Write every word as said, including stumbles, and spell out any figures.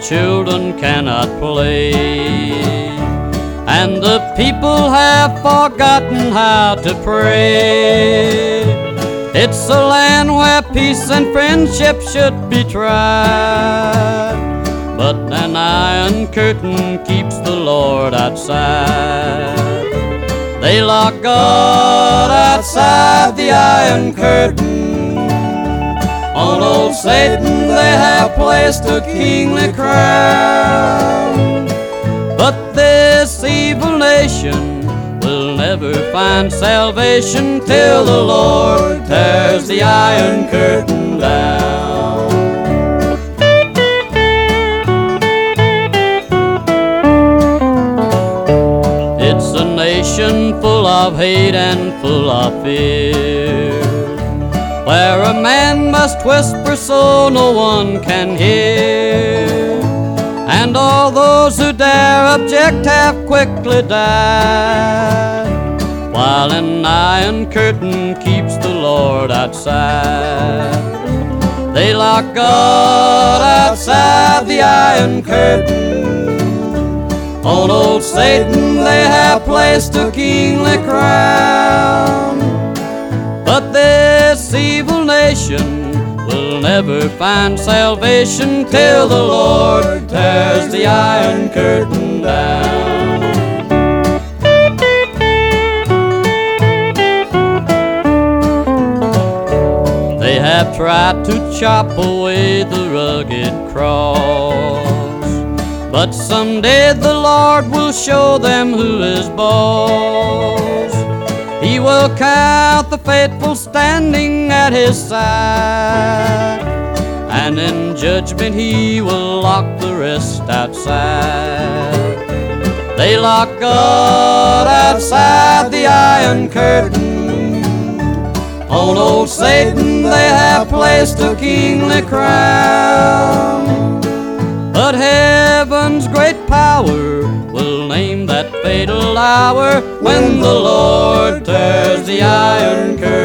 children cannot play, and the people have forgotten how to pray. It's a land where peace and friendship should be tried, but an iron curtain keeps the Lord outside. They lock God outside the iron curtain. On old Satan they have placed a kingly crown, but this evil nation will never find salvation till the Lord tears the iron curtain down. It's a nation full of hate and full of fear, where a man must whisper so no one can hear, and all those who dare object have quickly died, while an iron curtain keeps the Lord outside. They lock God outside the iron curtain. On old Satan they have placed a kingly crown, but this evil nation will never find salvation till the Lord tears the iron curtain down. They have tried to chop away the rugged cross, but someday the Lord will show them who is boss. He will count the faithful standing at his side, and in judgment he will lock the rest outside. They lock God outside the iron curtain. On old Satan they have placed a kingly crown, but heaven's great power will name that fatal hour when the Lord tears the iron curtain